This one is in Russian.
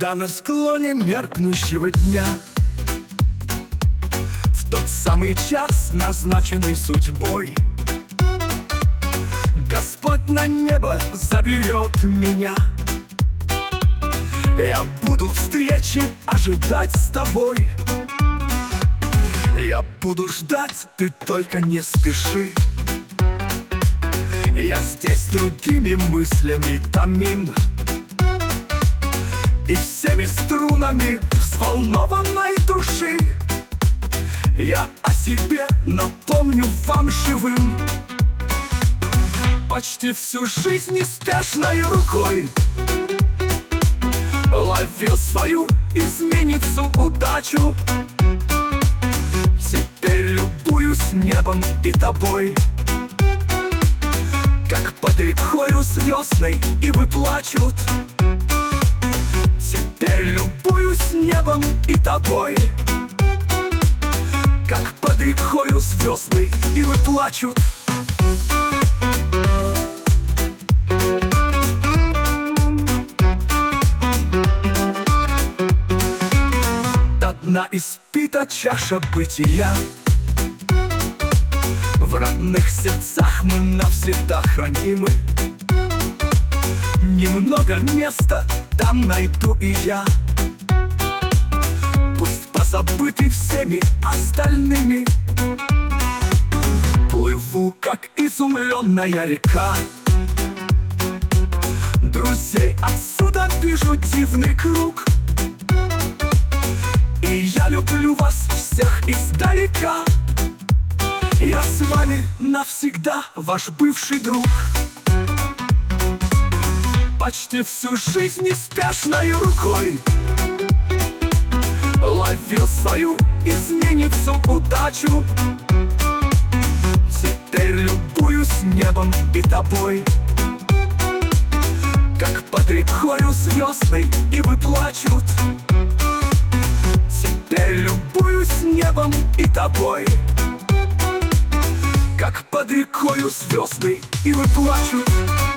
Я на склоне меркнущего дня, в тот самый час, назначенный судьбой, Господь на небо заберет меня. Я буду встречи ожидать с тобой. Я буду ждать, ты только не спеши. Я здесь другими мыслями томим, и всеми струнами взволнованной души я о себе напомню вам живым. Почти всю жизнь неспешной рукой ловил свою изменницу удачу. Теперь любуюсь небом и тобой, как под рекою звездной ивы плачут. Теперь любуюсь небом и тобой, как под рекою звездной ивы плачут. До дна испита чаша бытия, в родных сердцах мы навсегда хранимы. Немного места там найду и я, пусть позабытый всеми остальными. Плыву, как изумленная река, друзей отсюда вижу дивный круг. И я люблю вас всех издалека. Я с вами навсегда, ваш бывший друг. Почти всю жизнь неспешной рукой ловил свою изменницу удачу. Теперь любуюсь небом и тобой, как под рекою звездной ивы плачут. Теперь любуюсь небом и тобой, как под рекою звездной ивы плачут.